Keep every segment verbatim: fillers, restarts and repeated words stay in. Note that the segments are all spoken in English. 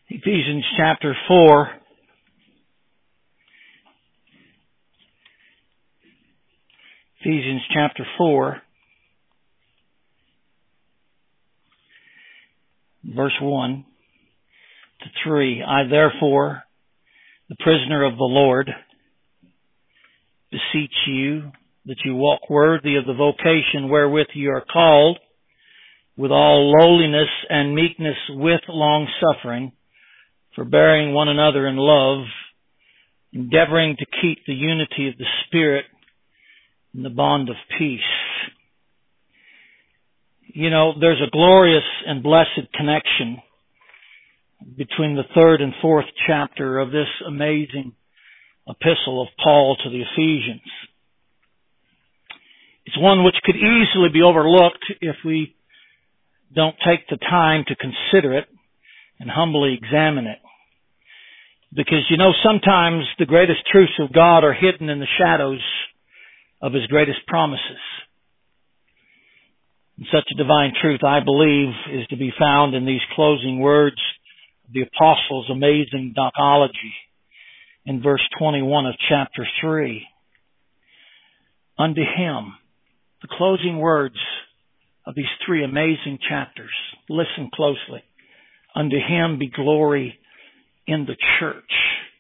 Ephesians chapter four. Ephesians chapter four. Verse one to three. I therefore, the prisoner of the Lord, beseech you that you walk worthy of the vocation wherewith you are called, with all lowliness and meekness, with long suffering, forbearing one another in love, endeavoring to keep the unity of the Spirit in the bond of peace. You know, there's a glorious and blessed connection between the third and fourth chapter of this amazing epistle of Paul to the Ephesians. It's one which could easily be overlooked if we don't take the time to consider it and humbly examine it. Because, you know, sometimes the greatest truths of God are hidden in the shadows of His greatest promises. And such a divine truth, I believe, is to be found in these closing words of the Apostles' amazing doxology in verse twenty-one of chapter three. Unto Him, the closing words of these three amazing chapters. Listen closely. Unto Him be glory in the church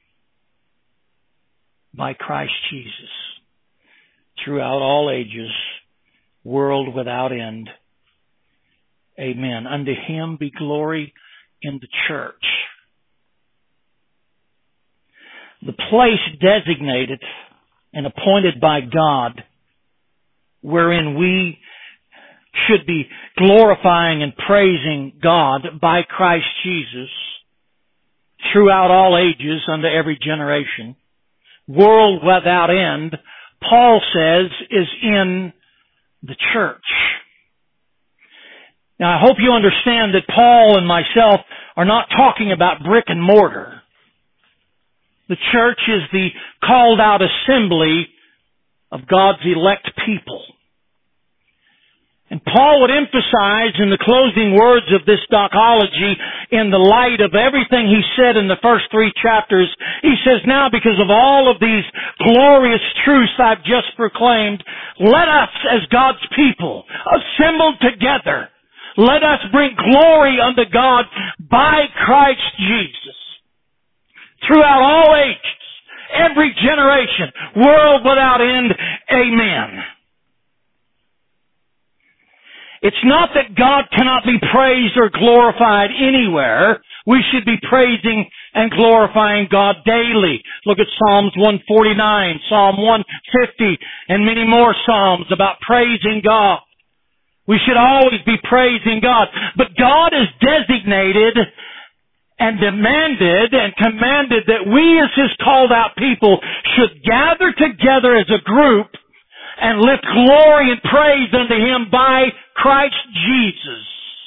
by Christ Jesus throughout all ages, world without end. Amen. Unto Him be glory in the church. The place designated and appointed by God wherein we should be glorifying and praising God by Christ Jesus throughout all ages, unto every generation, world without end, Paul says, is in the church. Now, I hope you understand that Paul and myself are not talking about brick and mortar. The church is the called out assembly of God's elect people. And Paul would emphasize in the closing words of this doxology, in the light of everything he said in the first three chapters, he says, now because of all of these glorious truths I've just proclaimed, let us as God's people, assembled together, let us bring glory unto God by Christ Jesus throughout all ages, every generation, world without end. Amen. It's not that God cannot be praised or glorified anywhere. We should be praising and glorifying God daily. Look at Psalms one forty-nine, Psalm one fifty, and many more Psalms about praising God. We should always be praising God. But God has designated and demanded and commanded that we as His called out people should gather together as a group and lift glory and praise unto Him by Christ Jesus.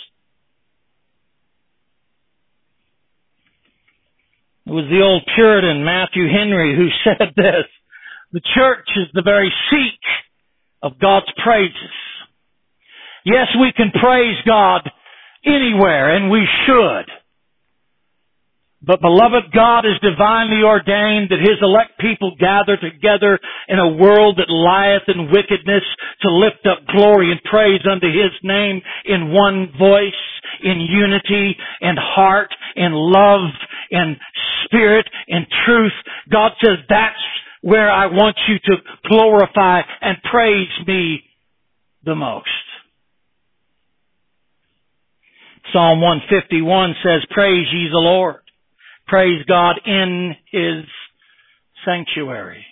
It was the old Puritan Matthew Henry who said this: the church is the very seat of God's praises. Yes, we can praise God anywhere, and we should. But beloved, God is divinely ordained that His elect people gather together in a world that lieth in wickedness to lift up glory and praise unto His name in one voice, in unity, in heart, in love, in spirit, in truth. God says that's where I want you to glorify and praise me the most. Psalm one fifty-one says, praise ye the Lord. Praise God in His sanctuary.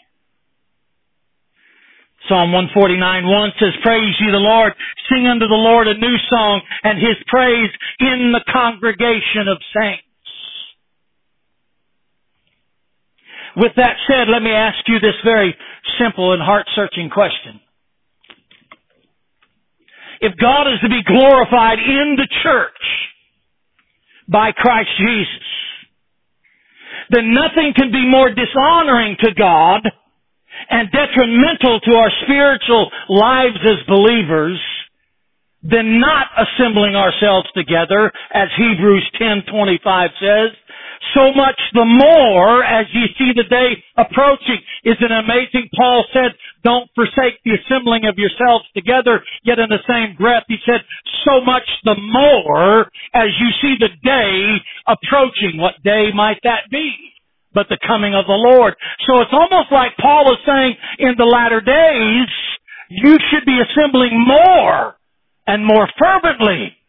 Psalm one forty-nine one says, praise ye the Lord, sing unto the Lord a new song, and His praise in the congregation of saints. With that said, let me ask you this very simple and heart-searching question. If God is to be glorified in the church by Christ Jesus, then nothing can be more dishonoring to God and detrimental to our spiritual lives as believers than not assembling ourselves together, as Hebrews ten twenty-five says, so much the more as you see the day approaching. Isn't it amazing? Paul said, don't forsake the assembling of yourselves together, yet in the same breath he said, so much the more as you see the day approaching. What day might that be? But the coming of the Lord. So it's almost like Paul is saying, in the latter days, you should be assembling more and more fervently.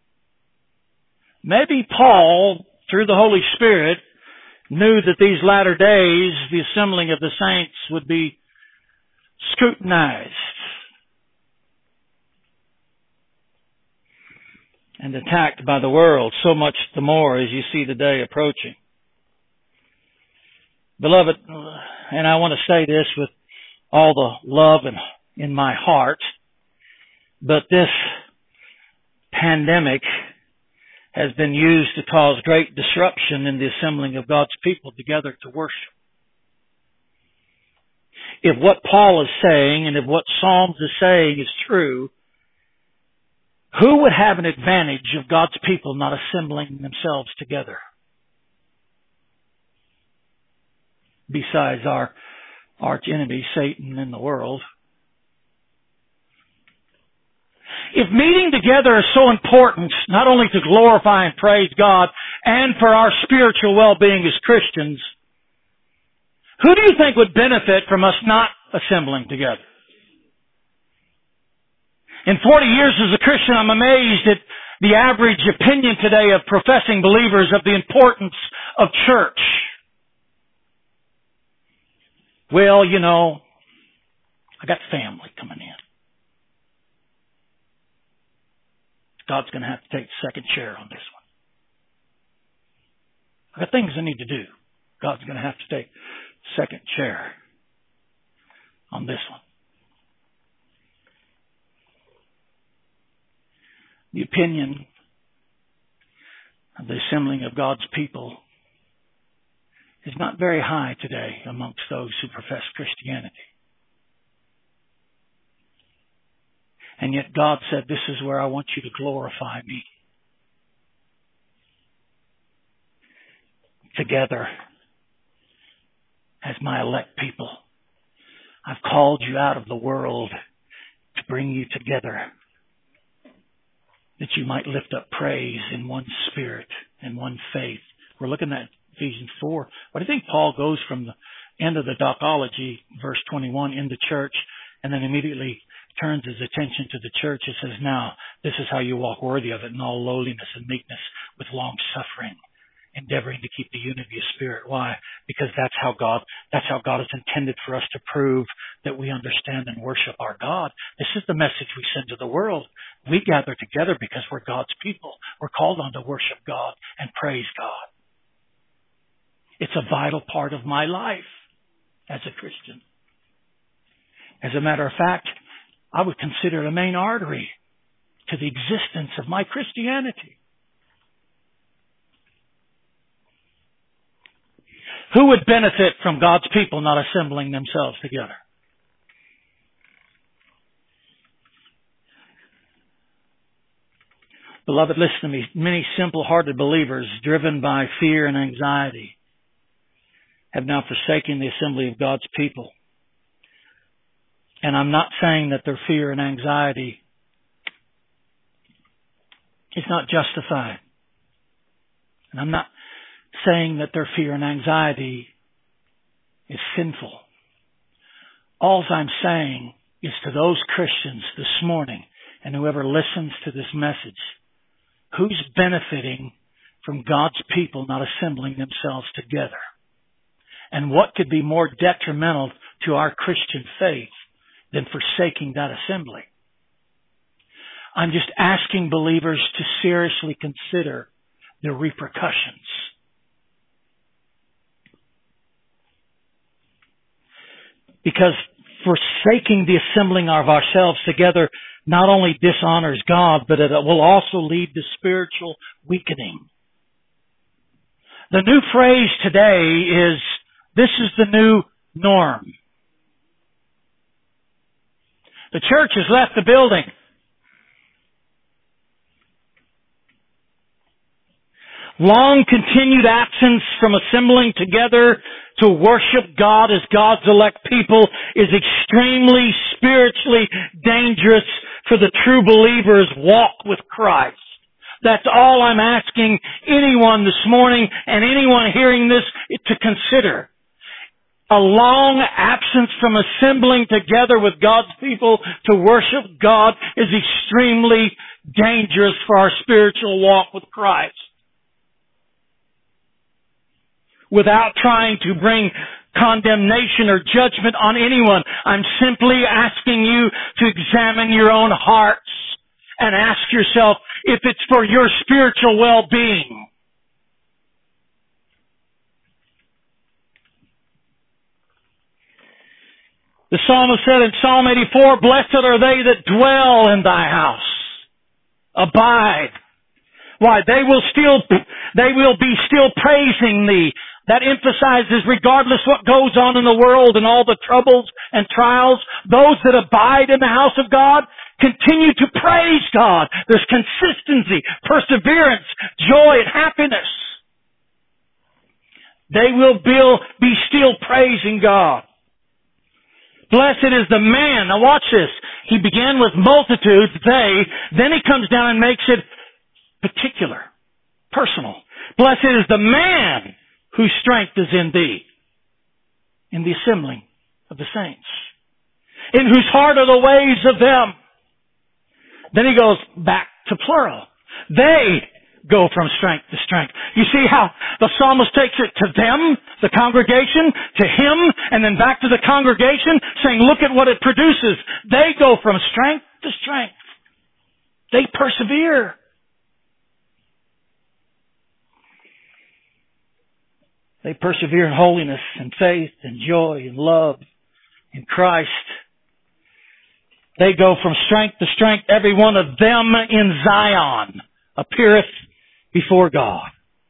Maybe Paul, through the Holy Spirit, knew that these latter days, the assembling of the saints would be scrutinized and attacked by the world, so much the more as you see the day approaching. Beloved, and I want to say this with all the love and in my heart, but this pandemic has been used to cause great disruption in the assembling of God's people together to worship. If what Paul is saying and if what Psalms is saying is true, who would have an advantage of God's people not assembling themselves together? Besides our arch enemy, Satan, and the world. If meeting together is so important, not only to glorify and praise God and for our spiritual well-being as Christians, who do you think would benefit from us not assembling together? In forty years as a Christian, I'm amazed at the average opinion today of professing believers of the importance of church. Well, you know, I got family coming in. God's going to have to take the second chair on this one. I got things I need to do. God's going to have to take the second chair on this one. The opinion of the assembling of God's people is not very high today amongst those who profess Christianity. And yet God said, this is where I want you to glorify me. Together as my elect people. I've called you out of the world to bring you together, that you might lift up praise in one spirit and one faith. We're looking at Ephesians four. What do you think Paul goes from the end of the doxology, verse twenty-one, in the church, and then immediately turns his attention to the church and says, now, this is how you walk worthy of it in all lowliness and meekness with long suffering, endeavoring to keep the unity of spirit. Why? Because that's how God, that's how God has intended for us to prove that we understand and worship our God. This is the message we send to the world. We gather together because we're God's people. We're called on to worship God and praise God. It's a vital part of my life as a Christian. As a matter of fact, I would consider it a main artery to the existence of my Christianity. Who would benefit from God's people not assembling themselves together? Beloved, listen to me. Many simple-hearted believers driven by fear and anxiety have now forsaken the assembly of God's people. And I'm not saying that their fear and anxiety is not justified. And I'm not saying that their fear and anxiety is sinful. All I'm saying is to those Christians this morning and whoever listens to this message, who's benefiting from God's people not assembling themselves together? And what could be more detrimental to our Christian faith than forsaking that assembly? I'm just asking believers to seriously consider the repercussions. Because forsaking the assembling of ourselves together not only dishonors God, but it will also lead to spiritual weakening. The new phrase today is, this is the new norm. The church has left the building. Long continued absence from assembling together to worship God as God's elect people is extremely spiritually dangerous for the true believer's walk with Christ. That's all I'm asking anyone this morning and anyone hearing this to consider. A long absence from assembling together with God's people to worship God is extremely dangerous for our spiritual walk with Christ. Without trying to bring condemnation or judgment on anyone, I'm simply asking you to examine your own hearts and ask yourself if it's for your spiritual well-being. The psalmist said in Psalm eighty-four, "Blessed are they that dwell in thy house. Abide." Why? They will still, they will be still praising thee. That emphasizes regardless what goes on in the world and all the troubles and trials, those that abide in the house of God continue to praise God. There's consistency, perseverance, joy, and happiness. They will be still praising God. Blessed is the man. Now watch this. He began with multitudes, they, then he comes down and makes it particular, personal. Blessed is the man whose strength is in thee, in the assembling of the saints, in whose heart are the ways of them. Then he goes back to plural. They go from strength to strength. You see how the psalmist takes it to them, the congregation, to him, and then back to the congregation, saying, look at what it produces. They go from strength to strength. They persevere. They persevere in holiness and faith and joy and love in Christ. They go from strength to strength. Every one of them in Zion appeareth before God.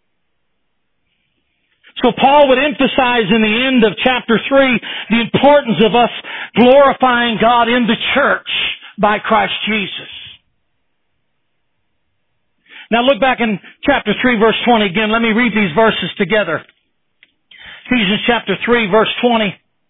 So Paul would emphasize in the end of chapter three the importance of us glorifying God in the church by Christ Jesus. Now look back in chapter three verse twenty again. Let me read these verses together. Ephesians chapter three verse twenty.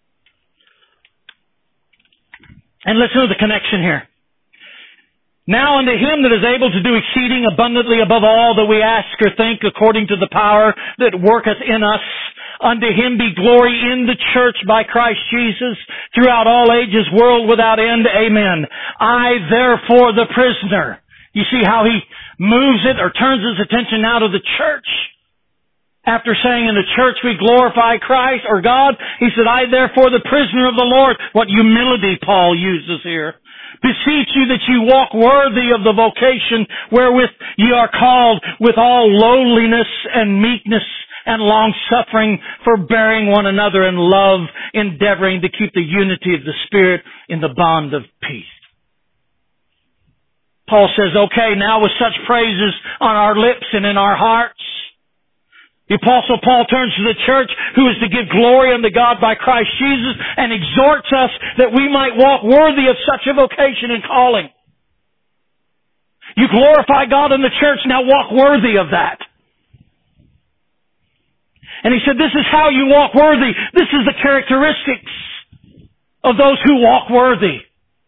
And listen to the connection here. Now unto him that is able to do exceeding abundantly above all that we ask or think according to the power that worketh in us, unto him be glory in the church by Christ Jesus throughout all ages, world without end. Amen. I therefore the prisoner. You see how he moves it or turns his attention now to the church. After saying in the church we glorify Christ or God, he said, I therefore the prisoner of the Lord. What humility Paul uses here. Beseech you that you walk worthy of the vocation wherewith ye are called, with all lowliness and meekness and long-suffering, forbearing one another in love, endeavoring to keep the unity of the Spirit in the bond of peace. Paul says, okay, now with such praises on our lips and in our hearts, the Apostle Paul turns to the church who is to give glory unto God by Christ Jesus and exhorts us that we might walk worthy of such a vocation and calling. You glorify God in the church, now walk worthy of that. And he said, this is how you walk worthy. This is the characteristics of those who walk worthy.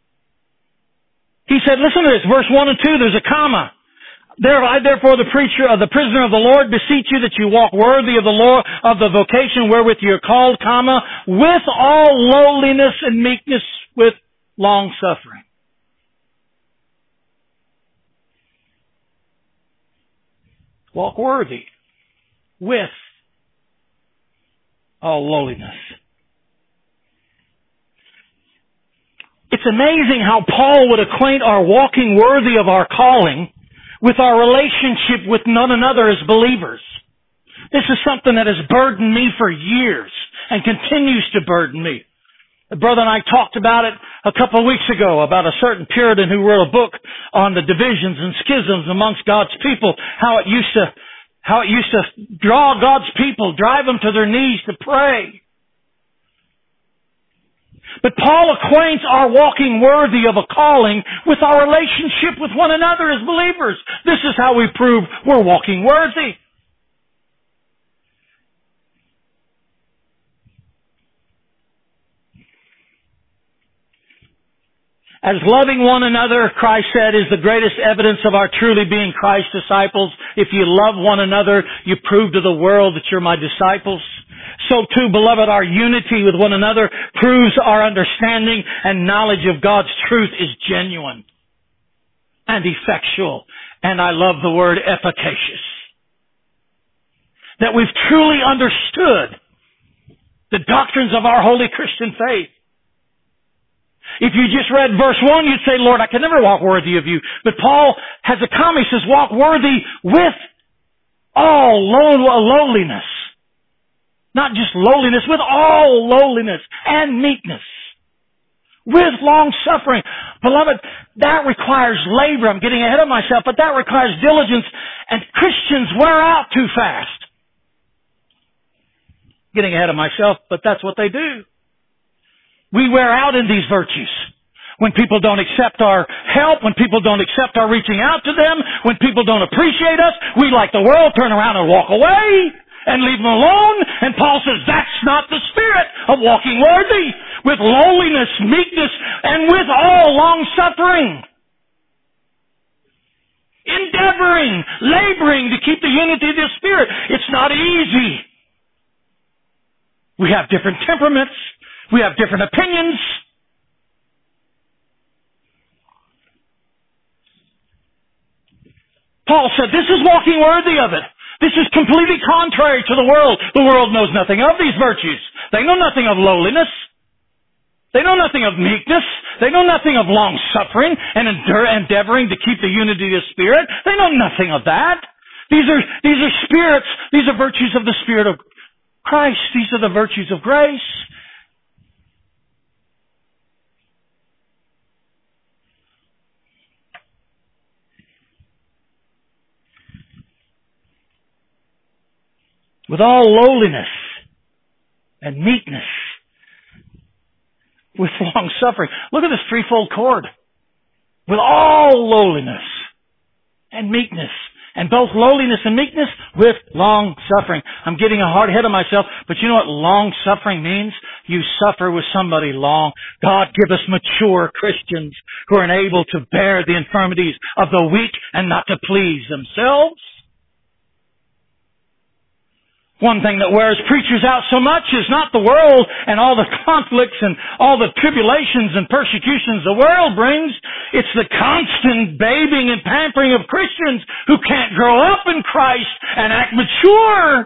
He said, listen to this, verse one and two, there's a comma. There, I therefore the preacher, uh, the prisoner of the Lord, beseech you that you walk worthy of the Lord, of the vocation wherewith you are called, comma, with all lowliness and meekness, with long suffering. Walk worthy with all lowliness. It's amazing how Paul would acquaint our walking worthy of our calling with our relationship with none another as believers. This is something that has burdened me for years and continues to burden me. The brother and I talked about it a couple of weeks ago, about a certain Puritan who wrote a book on the divisions and schisms amongst God's people, how it used to, how it used to draw God's people, drive them to their knees to pray. But Paul acquaints our walking worthy of a calling with our relationship with one another as believers. This is how we prove we're walking worthy. As loving one another, Christ said, is the greatest evidence of our truly being Christ's disciples. If you love one another, you prove to the world that you're my disciples. So too, beloved, our unity with one another proves our understanding and knowledge of God's truth is genuine and effectual. And I love the word efficacious. That we've truly understood the doctrines of our holy Christian faith. If you just read verse one, you'd say, Lord, I can never walk worthy of you. But Paul has a comment. He says, walk worthy with all low, lowliness. Not just lowliness, with all lowliness and meekness. With long suffering. Beloved, that requires labor. I'm getting ahead of myself, but that requires diligence. And Christians wear out too fast. Getting ahead of myself, but that's what they do. We wear out in these virtues. When people don't accept our help, when people don't accept our reaching out to them, when people don't appreciate us, we, like the world, turn around and walk away and leave them alone. And Paul says that's not the spirit of walking worthy, with lowliness, meekness, and with all long suffering. Endeavoring, laboring to keep the unity of the Spirit. It's not easy. We have different temperaments. We have different opinions. Paul said, this is walking worthy of it. This is completely contrary to the world. The world knows nothing of these virtues. They know nothing of lowliness. They know nothing of meekness. They know nothing of long suffering and endeavoring to keep the unity of the Spirit. They know nothing of that. These are, these are spirits. These are virtues of the Spirit of Christ. These are the virtues of grace. With all lowliness and meekness, with long suffering. Look at this threefold cord. With all lowliness and meekness. And both lowliness and meekness with long suffering. I'm getting a hard head of myself, but you know what long suffering means? You suffer with somebody long. God give us mature Christians who are able to bear the infirmities of the weak and not to please themselves. One thing that wears preachers out so much is not the world and all the conflicts and all the tribulations and persecutions the world brings. It's the constant babying and pampering of Christians who can't grow up in Christ and act mature.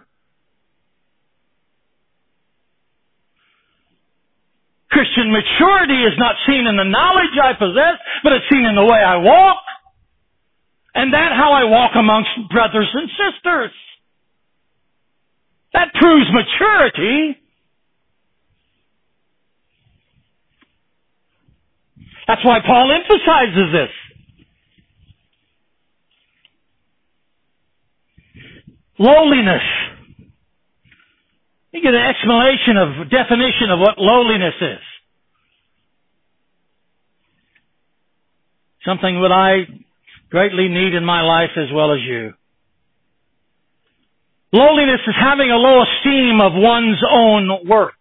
Christian maturity is not seen in the knowledge I possess, but it's seen in the way I walk. And that how I walk amongst brothers and sisters. That proves maturity. That's why Paul emphasizes this. Lowliness. You get an explanation of, definition of what lowliness is. Something that I greatly need in my life as well as you. Lowliness is having a low esteem of one's own worth.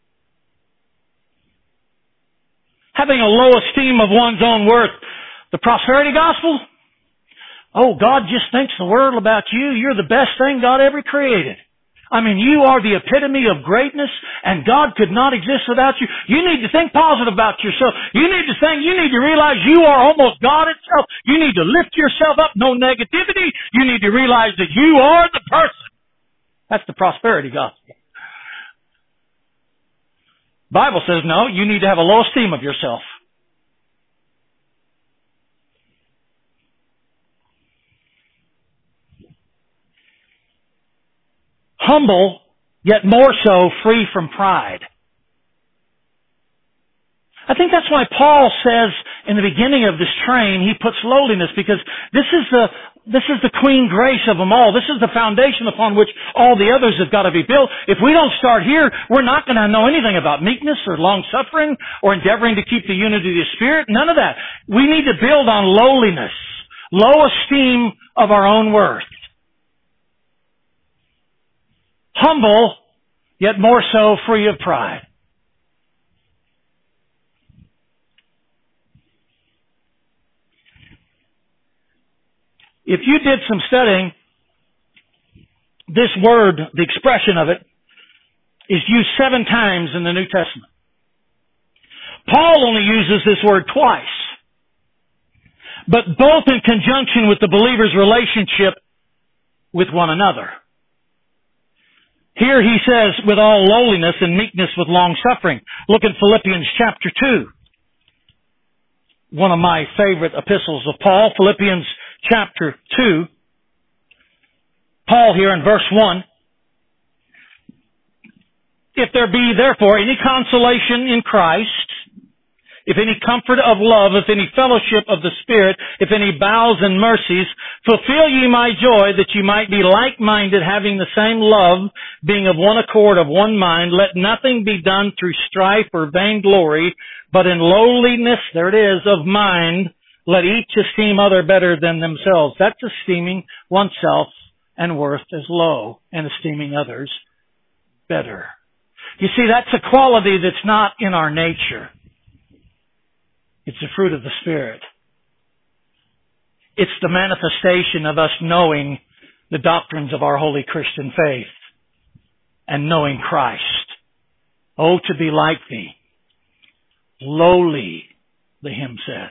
Having a low esteem of one's own worth. The prosperity gospel? Oh, God just thinks the world about you. You're the best thing God ever created. I mean, you are the epitome of greatness, and God could not exist without you. You need to think positive about yourself. You need to think, you need to realize you are almost God itself. You need to lift yourself up. No negativity. You need to realize that you are the person. That's the prosperity gospel. Bible says, no, you need to have a low esteem of yourself. Humble, yet more so free from pride. I think that's why Paul says in the beginning of this train, he puts lowliness, because this is the This is the queen grace of them all. This is the foundation upon which all the others have got to be built. If we don't start here, we're not going to know anything about meekness or long suffering or endeavoring to keep the unity of the Spirit. None of that. We need to build on lowliness, low esteem of our own worth. Humble, yet more so free of pride. If you did some studying, this word, the expression of it, is used seven times in the New Testament. Paul only uses this word twice, but both in conjunction with the believer's relationship with one another. Here he says, with all lowliness and meekness with long suffering. Look in Philippians chapter two. One of my favorite epistles of Paul, Philippians chapter two. Paul here in verse one. If there be therefore any consolation in Christ, if any comfort of love, if any fellowship of the Spirit, if any bowels and mercies, fulfill ye my joy, that ye might be like-minded, having the same love, being of one accord, of one mind. Let nothing be done through strife or vainglory, but in lowliness, there it is, of mind, let each esteem other better than themselves. That's esteeming oneself and worth as low, and esteeming others better. You see, that's a quality that's not in our nature. It's the fruit of the Spirit. It's the manifestation of us knowing the doctrines of our holy Christian faith and knowing Christ. Oh, to be like thee. Lowly, the hymn said.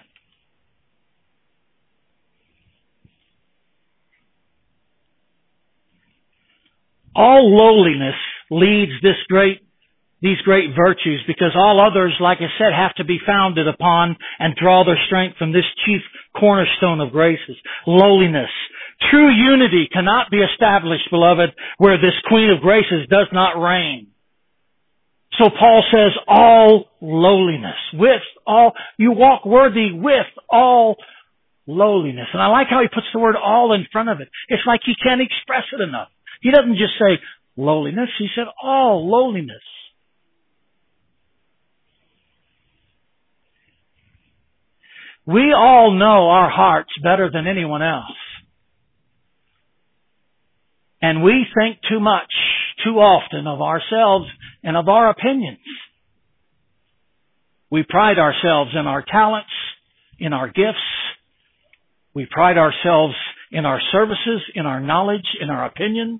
All lowliness leads this great these great virtues, because all others, like I said, have to be founded upon and draw their strength from this chief cornerstone of graces. Lowliness. True unity cannot be established, beloved, where this Queen of Graces does not reign. So Paul says, all lowliness. With all, you walk worthy with all lowliness. And I like how he puts the word all in front of it. It's like he can't express it enough. He doesn't just say lowliness. He said all lowliness. We all know our hearts better than anyone else. And we think too much, too often of ourselves and of our opinions. We pride ourselves in our talents, in our gifts. We pride ourselves in our services, in our knowledge, in our opinions.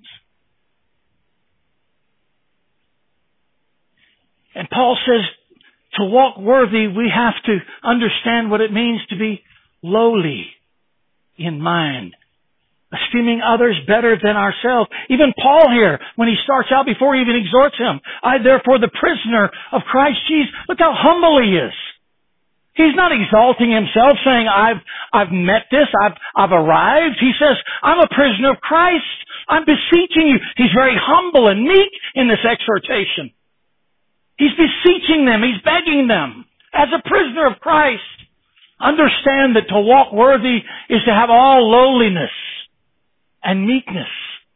And Paul says, to walk worthy, we have to understand what it means to be lowly in mind, esteeming others better than ourselves. Even Paul here, when he starts out, before he even exhorts him, I therefore, the prisoner of Christ Jesus, look how humble he is. He's not exalting himself, saying, I've, I've met this, I've, I've arrived. He says, I'm a prisoner of Christ. I'm beseeching you. He's very humble and meek in this exhortation. He's beseeching them. He's begging them. As a prisoner of Christ, understand that to walk worthy is to have all lowliness and meekness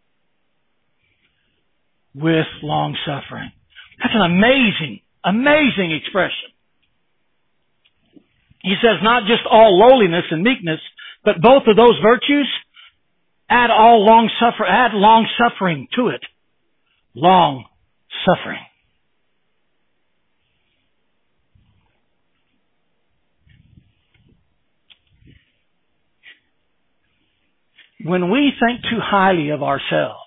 with long suffering. That's an amazing, amazing expression. He says not just all lowliness and meekness, but both of those virtues, add all long suffer, add long suffering to it. Long suffering. When we think too highly of ourselves,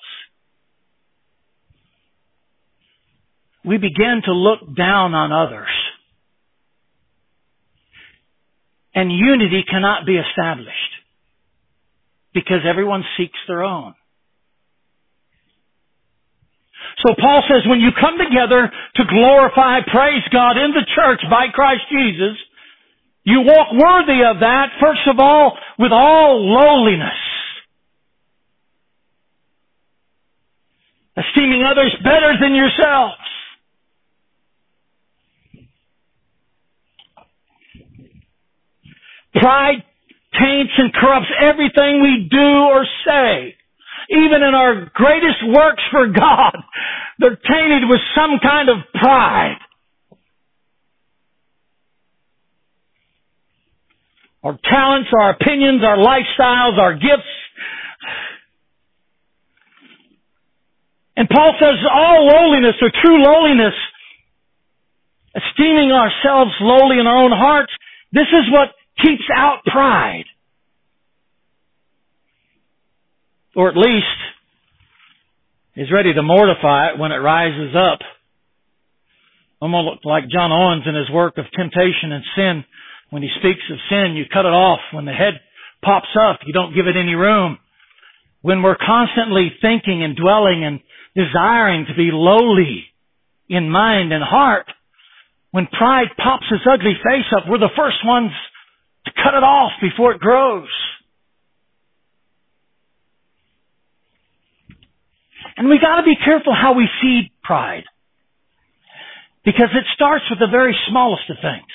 we begin to look down on others. And unity cannot be established because everyone seeks their own. So Paul says when you come together to glorify, praise God in the church by Christ Jesus, you walk worthy of that, first of all, with all lowliness. Esteeming others better than yourselves. Pride taints and corrupts everything we do or say. Even in our greatest works for God, they're tainted with some kind of pride. Our talents, our opinions, our lifestyles, our gifts. And Paul says all lowliness or true lowliness, esteeming ourselves lowly in our own hearts, this is what keeps out pride. Or at least is ready to mortify it when it rises up. Almost like John Owens in his work of temptation and sin. When he speaks of sin, you cut it off. When the head pops up, you don't give it any room. When we're constantly thinking and dwelling and desiring to be lowly in mind and heart, when pride pops its ugly face up, we're the first ones to cut it off before it grows. And we got to be careful how we feed pride. Because it starts with the very smallest of things.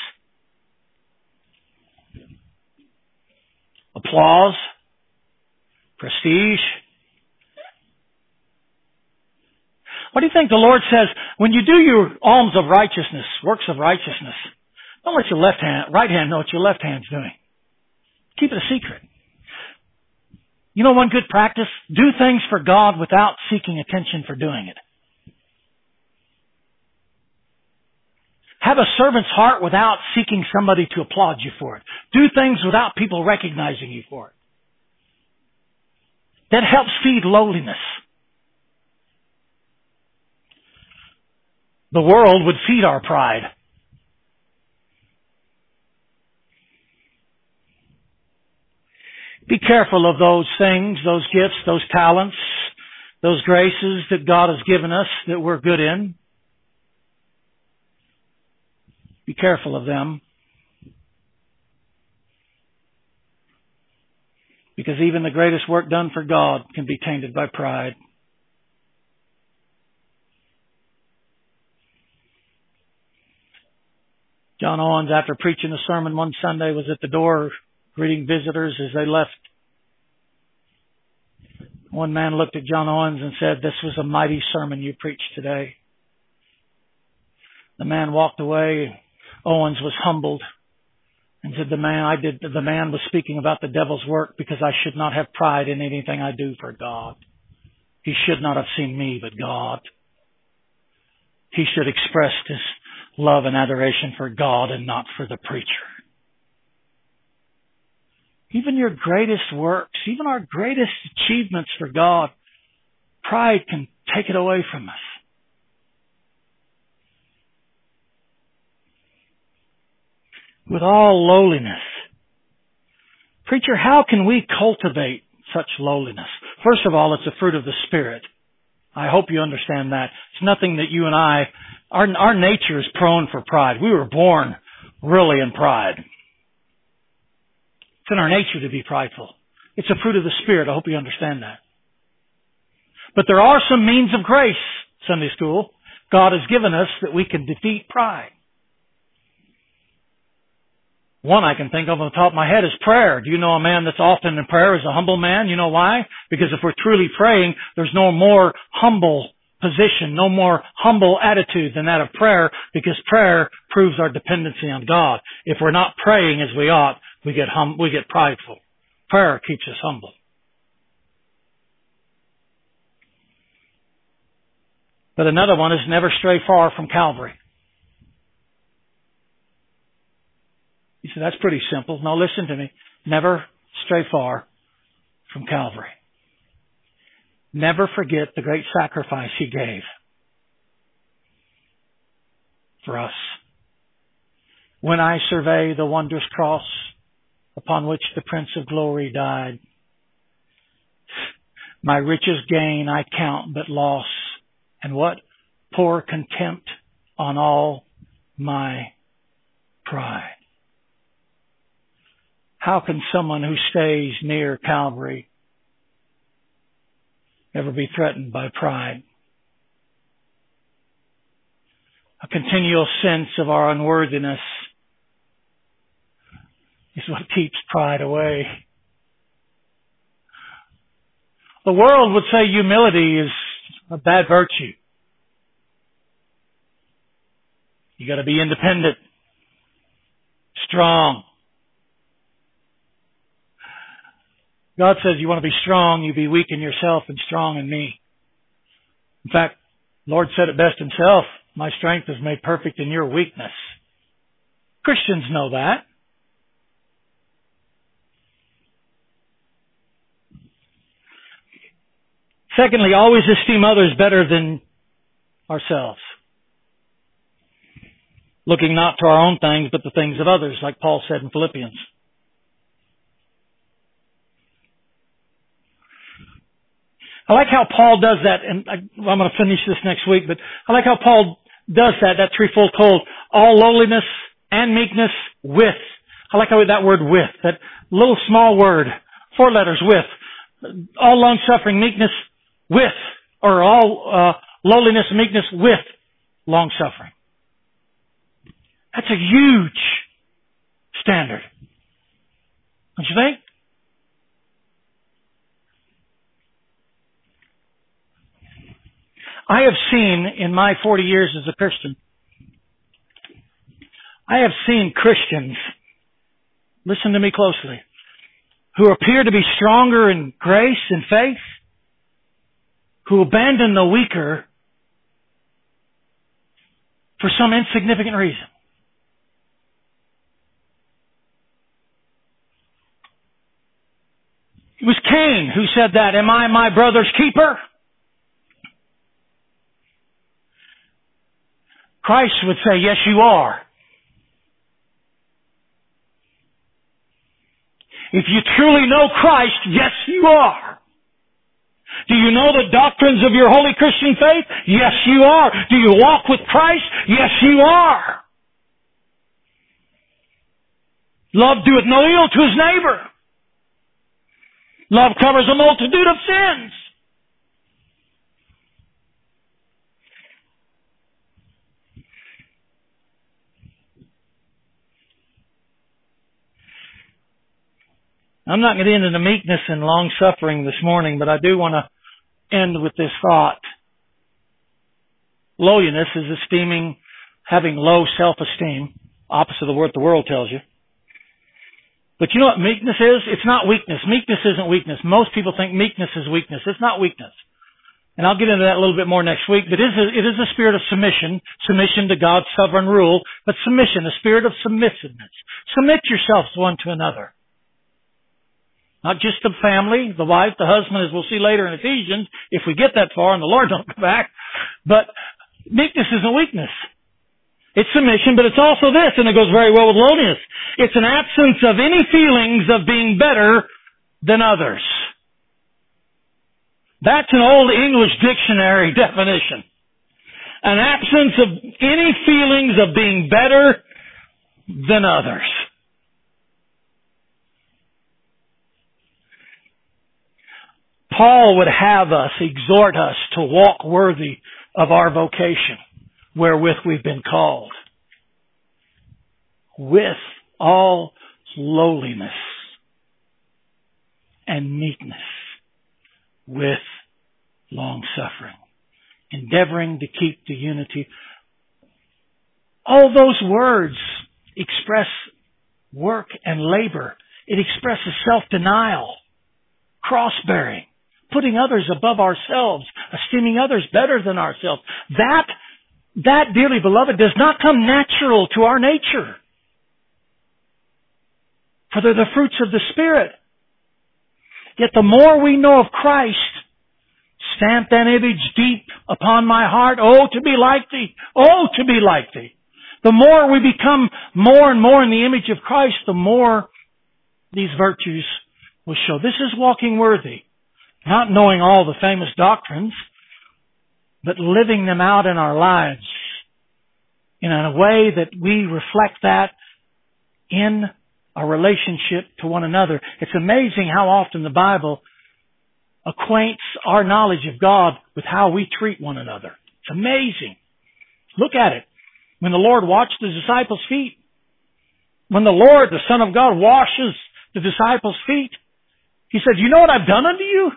Applause, prestige. What do you think the Lord says when you do your alms of righteousness, works of righteousness? Don't let your left hand, right hand know what your left hand's doing. Keep it a secret. You know one good practice? Do things for God without seeking attention for doing it. Have a servant's heart without seeking somebody to applaud you for it. Do things without people recognizing you for it. That helps feed lowliness. The world would feed our pride. Be careful of those things, those gifts, those talents, those graces that God has given us that we're good in. Be careful of them. Because even the greatest work done for God can be tainted by pride. John Owens, after preaching a sermon one Sunday, was at the door greeting visitors as they left. One man looked at John Owens and said, "This was a mighty sermon you preached today." The man walked away. Owens was humbled and said, the man I did, the man was speaking about the devil's work because I should not have pride in anything I do for God. He should not have seen me, but God. He should express his love and adoration for God and not for the preacher. Even your greatest works, even our greatest achievements for God, pride can take it away from us. With all lowliness. Preacher, how can we cultivate such lowliness? First of all, it's a fruit of the Spirit. I hope you understand that. It's nothing that you and I, our, our nature is prone for pride. We were born really in pride. It's in our nature to be prideful. It's a fruit of the Spirit. I hope you understand that. But there are some means of grace, Sunday school, God has given us that we can defeat pride. One I can think of on the top of my head is prayer. Do you know a man that's often in prayer is a humble man? You know why? Because if we're truly praying, there's no more humble position, no more humble attitude than that of prayer, because prayer proves our dependency on God. If we're not praying as we ought, we get hum, we get prideful. Prayer keeps us humble. But another one is never stray far from Calvary. You say, that's pretty simple. No, listen to me. Never stray far from Calvary. Never forget the great sacrifice He gave for us. When I survey the wondrous cross upon which the Prince of Glory died, my richest gain I count but loss, and what? Pour contempt on all my pride. How can someone who stays near Calvary ever be threatened by pride? A continual sense of our unworthiness is what keeps pride away. The world would say humility is a bad virtue. You got to be independent, strong. God says you want to be strong, you be weak in yourself and strong in me. In fact, the Lord said it best Himself, my strength is made perfect in your weakness. Christians know that. Secondly, always esteem others better than ourselves. Looking not to our own things, but the things of others, like Paul said in Philippians. I like how Paul does that, and I, well, I'm going to finish this next week, but I like how Paul does that, that threefold call. All lowliness and meekness with. I like how that word with, that little small word, four letters, with. All long-suffering, meekness with, or all uh, lowliness and meekness with long-suffering. That's a huge standard. Don't you think? I have seen in my forty years as a Christian, I have seen Christians, listen to me closely, who appear to be stronger in grace and faith, who abandon the weaker for some insignificant reason. It was Cain who said that, am I my brother's keeper? Christ would say, yes, you are. If you truly know Christ, yes, you are. Do you know the doctrines of your holy Christian faith? Yes, you are. Do you walk with Christ? Yes, you are. Love doeth no ill to his neighbor. Love covers a multitude of sins. I'm not going to get into the meekness and long-suffering this morning, but I do want to end with this thought. Lowliness is esteeming, having low self-esteem, opposite of what the world tells you. But you know what meekness is? It's not weakness. Meekness isn't weakness. Most people think meekness is weakness. It's not weakness. And I'll get into that a little bit more next week, but it is a, it is a spirit of submission, submission to God's sovereign rule, but submission, a spirit of submissiveness. Submit yourselves one to another. Not just the family, the wife, the husband, as we'll see later in Ephesians, if we get that far and the Lord don't come back. But meekness isn't weakness. It's submission, but it's also this, and it goes very well with lowliness. It's an absence of any feelings of being better than others. That's an old English dictionary definition. An absence of any feelings of being better than others. Paul would have us, exhort us to walk worthy of our vocation wherewith we've been called. With all lowliness and meekness, with long-suffering, endeavoring to keep the unity. All those words express work and labor. It expresses self-denial, cross-bearing, putting others above ourselves, esteeming others better than ourselves. That, that, dearly beloved, does not come natural to our nature. For they're the fruits of the Spirit. Yet the more we know of Christ, stamp that image deep upon my heart. Oh, to be like Thee. Oh, to be like Thee. The more we become more and more in the image of Christ, the more these virtues will show. This is walking worthy. Not knowing all the famous doctrines, but living them out in our lives in a way that we reflect that in our relationship to one another. It's amazing how often the Bible acquaints our knowledge of God with how we treat one another. It's amazing. Look at it. When the Lord washed the disciples' feet, when the Lord, the Son of God, washes the disciples' feet, He said, you know what I've done unto you?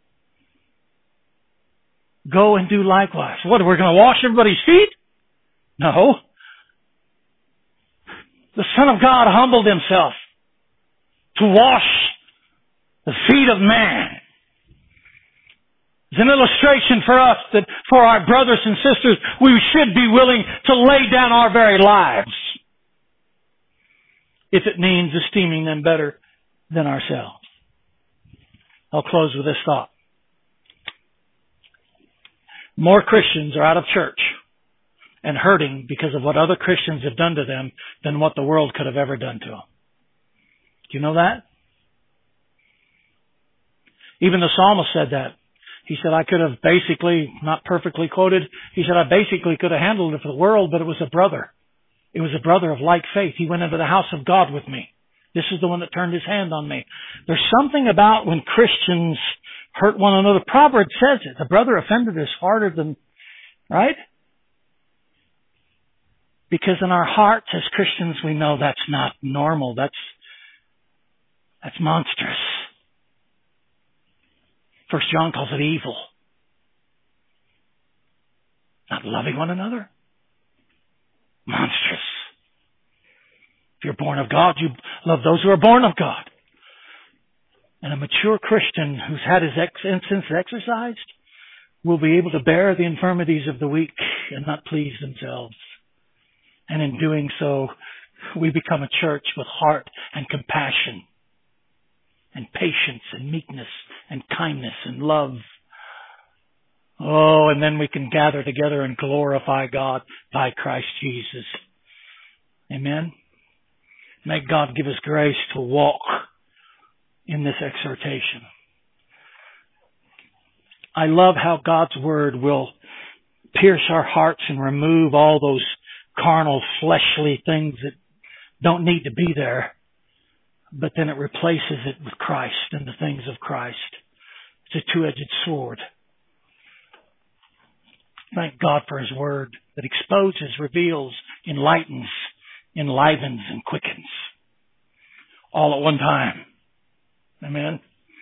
Go and do likewise. What, we're going to wash everybody's feet? No. The Son of God humbled Himself to wash the feet of man. It's an illustration for us that for our brothers and sisters, we should be willing to lay down our very lives if it means esteeming them better than ourselves. I'll close with this thought. More Christians are out of church and hurting because of what other Christians have done to them than what the world could have ever done to them. Do you know that? Even the psalmist said that. He said, I could have basically, not perfectly quoted, he said, I basically could have handled it for the world, but it was a brother. It was a brother of like faith. He went into the house of God with me. This is the one that turned his hand on me. There's something about when Christians hurt one another. Proverbs says it. The brother offended is harder than, right? Because in our hearts as Christians, we know that's not normal. That's, that's monstrous. First John calls it evil. Not loving one another. Monstrous. If you're born of God, you love those who are born of God. And a mature Christian who's had his ex- sense exercised will be able to bear the infirmities of the weak and not please themselves. And in doing so, we become a church with heart and compassion and patience and meekness and kindness and love. Oh, and then we can gather together and glorify God by Christ Jesus. Amen. May God give us grace to walk in this exhortation. I love how God's Word will pierce our hearts and remove all those carnal, fleshly things that don't need to be there. But then it replaces it with Christ and the things of Christ. It's a two-edged sword. Thank God for His Word that exposes, reveals, enlightens, enlivens, and quickens. All at one time. Amen.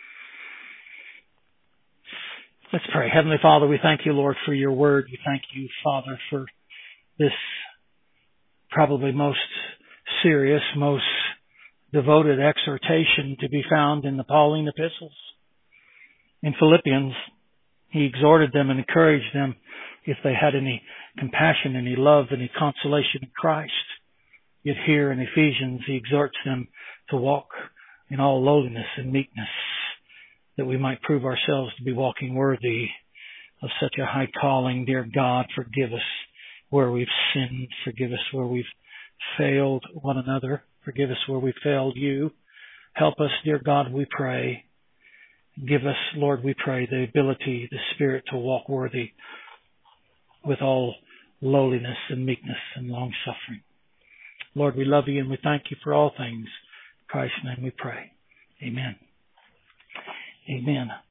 Let's pray. Heavenly Father, we thank you, Lord, for your Word. We thank you, Father, for this probably most serious, most devoted exhortation to be found in the Pauline epistles. In Philippians, he exhorted them and encouraged them if they had any compassion, any love, any consolation in Christ. Yet here in Ephesians, he exhorts them to walk in all lowliness and meekness, that we might prove ourselves to be walking worthy of such a high calling. Dear God, forgive us where we've sinned. Forgive us where we've failed one another. Forgive us where we failed you. Help us, dear God, we pray. Give us, Lord, we pray, the ability, the Spirit to walk worthy with all lowliness and meekness and long-suffering. Lord, we love you and we thank you for all things. In Christ's name we pray. Amen. Amen.